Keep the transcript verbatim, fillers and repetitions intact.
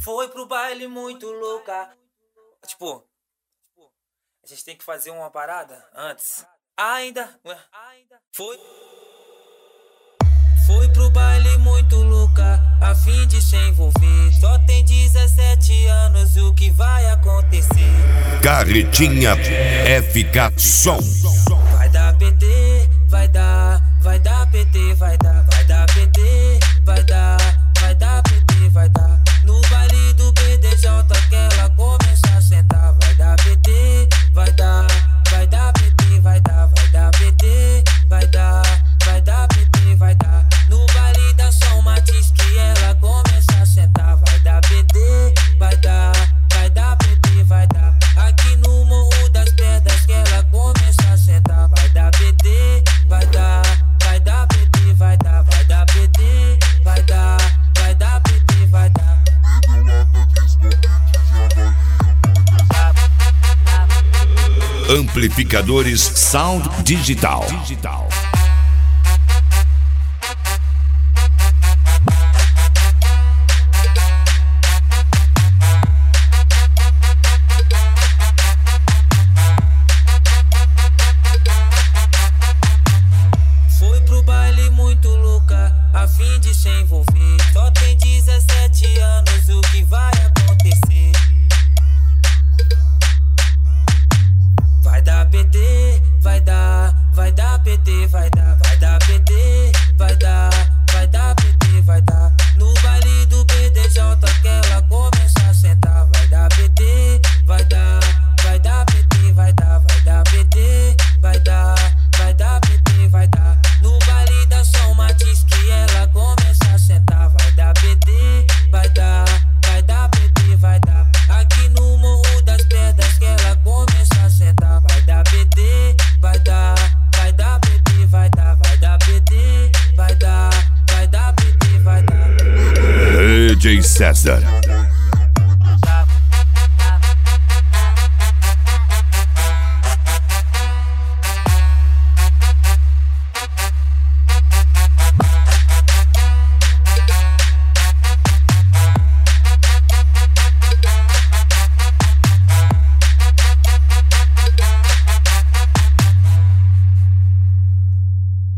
Foi pro baile muito louca. Tipo, a gente tem que fazer uma parada antes. Ainda, foi. Foi pro baile muito louca, a fim de se envolver. Só tem dezessete anos, o que vai acontecer? Carretinha F K Som. Vai dar P T, vai dar, vai dar P T, vai dar, vai dar P T, vai dar, vai dar P T, vai dar. No baile do B D J que ela começa a sentar. Vai dar P T, vai dar, vai dar P T, vai dar, vai dar P T, vai dar, vai dar P T, vai dar. No baile da São Matiz que ela começa a sentar. Vai dar P T, vai dar, vai dar P T, vai dar. Aqui no Morro das Pedras que ela começa a sentar. Vai dar P T, vai dar, vai dar P T, vai dar, vai dar P T, vai dar, vai dar P T, vai dar. Amplificadores Sound Digital. Digital. Foi pro baile muito louca, a fim de se envolver. Só tem dezessete anos, o que vai acontecer? Vai dar P T, vai dar, vai dar P T, vai dar, vai dar P T, vai dar, vai dar P T, vai dar. No baile do B D J que ela começa a sentar. Vai dar P T, vai dar, vai dar P T, vai dar, vai dar P T, vai dar, vai dar P T, vai dar. No baile da São Matiz que ela começa a sentar. Vai dar P T, vai dar, vai dar P T, vai dar. Aqui no Morro das Pedras que ela começa a sentar. Vai dar P T, vai dar, vai dar P T, vai dar, vai dar P T, vai dar, vai dar P T, vai dar. D J César.